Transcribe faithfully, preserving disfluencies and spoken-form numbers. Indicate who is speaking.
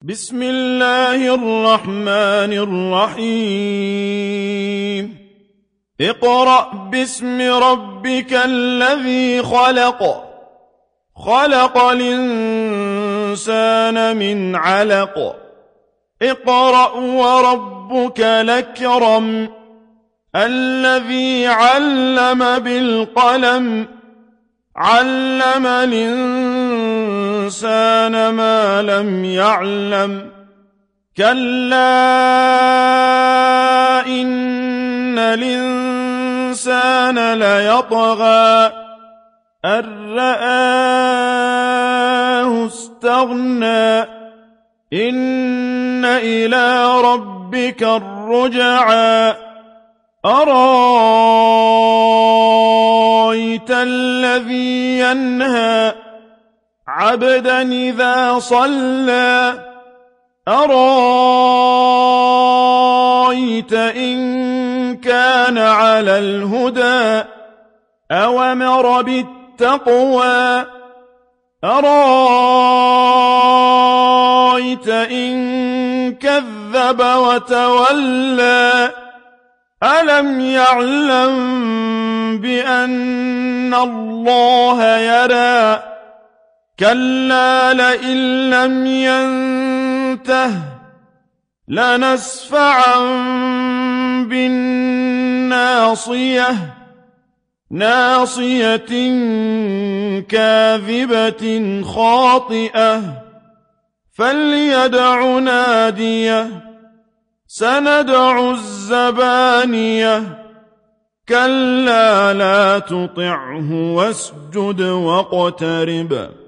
Speaker 1: بسم الله الرحمن الرحيم اقرأ باسم ربك الذي خلق خلق الإنسان من علق اقرأ وربك الأكرم الذي علم بالقلم علم الإنسان ما لم يعلم كلا إن الإنسان ليطغى أن رآه استغنى إن إلى ربك الرجعى أرأيت الذي ينهى عبدا إذا صلى أرأيت إن كان على الهدى أوامر بالتقوى أرأيت إن كذب وتولى ألم يعلم بأن الله يرى كلا لئن لم ينته لنسفعا بالناصية ناصية كاذبة خاطئة فليدع ناديه سندع الزبانية كلا لا تطعه واسجد واقترب